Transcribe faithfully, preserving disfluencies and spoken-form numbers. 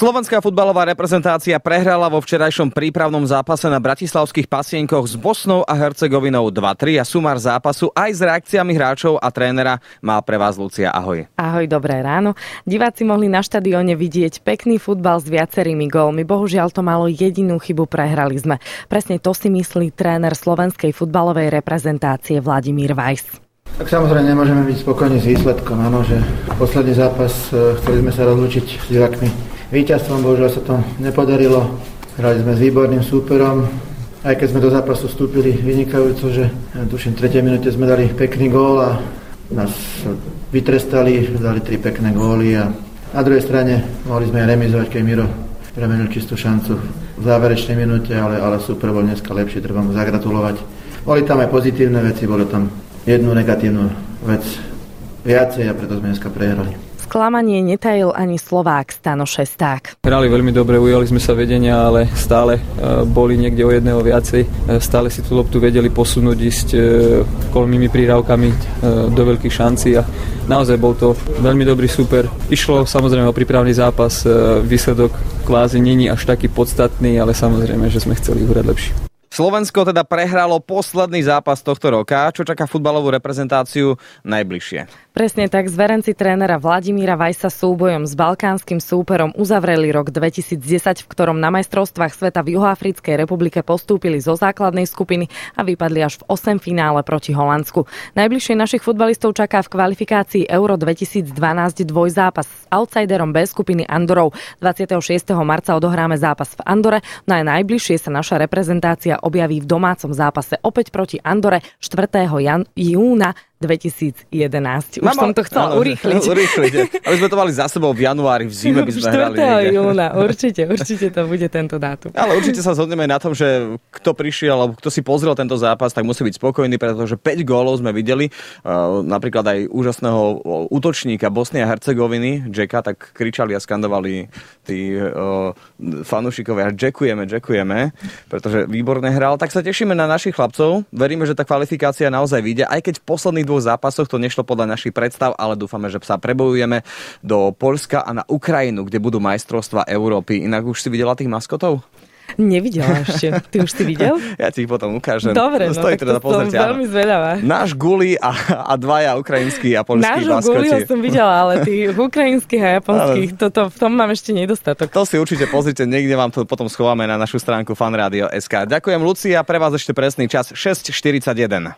Slovenská futbalová reprezentácia prehrala vo včerajšom prípravnom zápase na bratislavských Pasienkoch s Bosnou a Hercegovinou dva tri a sumár zápasu aj s reakciami hráčov a trénera má pre vás Lucia. Ahoj. Ahoj, dobré ráno. Diváci mohli na štadióne vidieť pekný futbal s viacerými gólmi. Bohužiaľ to malo jedinú chybu, prehrali sme. Presne to si myslí tréner slovenskej futbalovej reprezentácie Vladimír Weiss. Tak samozrejme nemôžeme byť spokojní s výsledkom. Áno, že posledný zápas chceli sme sa rozlúčiť s divákmi víťazstvom, bohužiaľ sa to nepodarilo. Hrali sme s výborným súperom, aj keď sme do zápasu vstúpili vynikajúco, že tuším v tretej minúte sme dali pekný gól a nás vytrestali, dali tri pekné góly a na druhej strane mohli sme aj remizovať, keď Miro premenil čistú šancu v záverečnej minúte, ale, ale super bol dneska lepšie, treba mu zagratulovať. Boli tam aj pozitívne veci, bolo tam jednu negatívnu vec viacej a preto sme dneska prehrali. Sklamanie netajil ani Slovák Stano Šesták. Hrali veľmi dobre, ujali sme sa vedenia, ale stále uh, boli niekde o jedného viacej. Uh, stále si tú loptu vedeli posunúť, ísť uh, kolmými prírávkami uh, do veľkých šancí a naozaj bol to veľmi dobrý super. Išlo samozrejme o prípravný zápas, uh, výsledok kvázi není až taký podstatný, ale samozrejme, že sme chceli hrať lepšie. Slovensko teda prehralo posledný zápas tohto roka. Čo čaká futbalovú reprezentáciu najbližšie? Presne tak, zverenci trénera Vladimíra Weissa súbojom s balkánskym súperom uzavreli rok dvetisícdesať, v ktorom na majstrovstvách sveta v Juhoafrickej republike postúpili zo základnej skupiny a vypadli až v osem finále proti Holandsku. Najbližšie našich futbalistov čaká v kvalifikácii Euro dvetisícdvanásť dvojzápas s outsiderom B skupiny Andorou. dvadsiateho šiesteho marca odohráme zápas v Andore, no aj najbližšie sa naša reprezentácia objaví v domácom zápase opäť proti Andore štvrtého júna dvetisícjedenásť. Už Mama, som to chcela áno, urýchliť. urýchliť. Aby sme to mali za sebou v januári, v zime by sme hrali. štvrtého júna, určite, určite to bude tento dátum. Ale určite sa zhodneme na tom, že kto prišiel, alebo kto si pozrel tento zápas, tak musí byť spokojný, pretože päť gólov sme videli. Napríklad aj úžasného útočníka Bosny a Hercegoviny, Jacka, tak kričali a skandovali tí uh, fanúšikovia. Ďakujeme, ďakujeme, pretože výborne hral. Tak sa tešíme na našich chlapcov. Veríme, že tá kvalifikácia naozaj vyjde, aj keď v posledných dvoch zápasoch to nešlo podľa našich predstav, ale dúfame, že sa prebojujeme do Poľska a na Ukrajinu, kde budú majstrovstvá Európy. Inak už si videla tých maskotov? Nevidela ešte. Ty už si videl? Ja ti ich potom ukážem. Dobre, no, Stojí tak teda to som veľmi zvedavá. Náš Guli a, a dvaja ukrajinskí a poľskí maskoti. Nášho Guliho som videla, ale tých ukrajinských a japonských, to, to, v tom mám ešte nedostatok. To si určite pozrite, niekde vám to potom schováme na našu stránku fanradio bodka es ká. Ďakujem, Lucia, pre vás ešte presný čas šesť štyridsaťjeden.